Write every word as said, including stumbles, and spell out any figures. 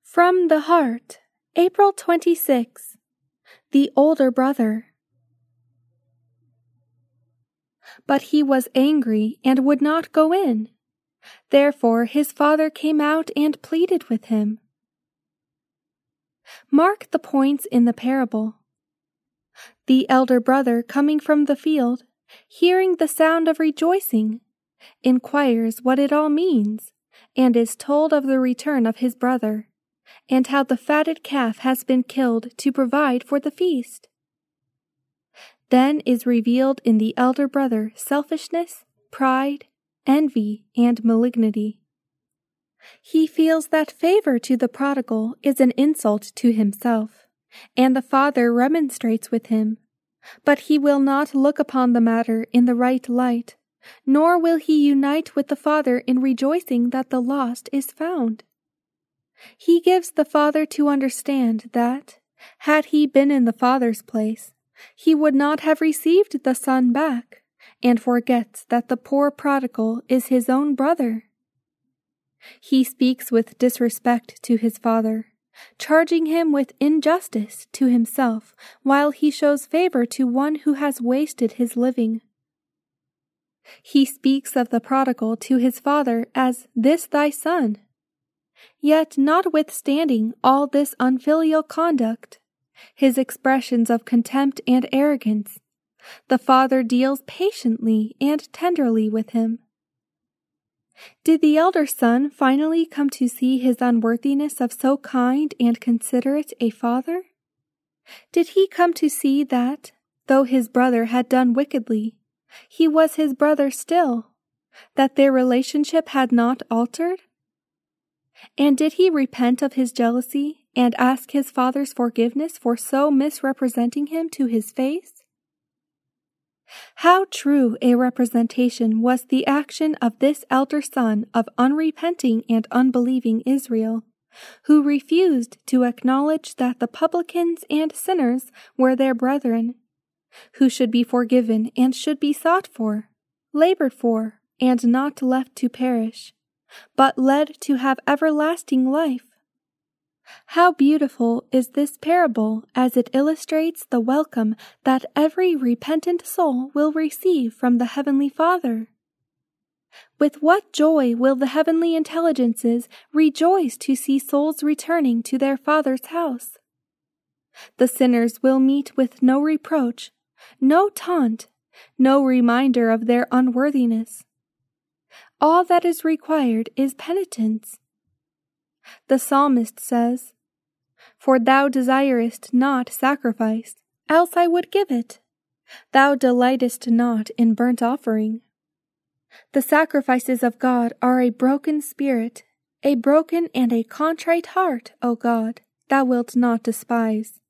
From the Heart, April twenty-sixth. The Older Brother. But he was angry and would not go in. Therefore his father came out and pleaded with him. Mark the points in the parable. The elder brother, coming from the field, hearing the sound of rejoicing, inquires what it all means, and is told of the return of his brother, and how the fatted calf has been killed to provide for the feast. Then is revealed in the elder brother selfishness, pride, envy, and malignity. He feels that favor to the prodigal is an insult to himself, and the father remonstrates with him, but he will not look upon the matter in the right light, nor will he unite with the father in rejoicing that the lost is found. He gives the father to understand that, had he been in the father's place, he would not have received the son back, and forgets that the poor prodigal is his own brother. He speaks with disrespect to his father, charging him with injustice to himself, while he shows favor to one who has wasted his living. He speaks of the prodigal to his father as this thy son. Yet notwithstanding all this unfilial conduct, his expressions of contempt and arrogance, the father deals patiently and tenderly with him. Did the elder son finally come to see his unworthiness of so kind and considerate a father? Did he come to see that, though his brother had done wickedly, he was his brother still, that their relationship had not altered? And did he repent of his jealousy and ask his father's forgiveness for so misrepresenting him to his face? How true a representation was the action of this elder son of unrepenting and unbelieving Israel, who refused to acknowledge that the publicans and sinners were their brethren, who should be forgiven and should be sought for, labored for, and not left to perish, but led to have everlasting life. How beautiful is this parable as it illustrates the welcome that every repentant soul will receive from the Heavenly Father. With what joy will the heavenly intelligences rejoice to see souls returning to their Father's house! The sinners will meet with no reproach, no taunt, no reminder of their unworthiness. All that is required is penitence. The psalmist says, "For thou desirest not sacrifice, else I would give it. Thou delightest not in burnt offering." The sacrifices of God are a broken spirit, a broken and a contrite heart, O God, thou wilt not despise.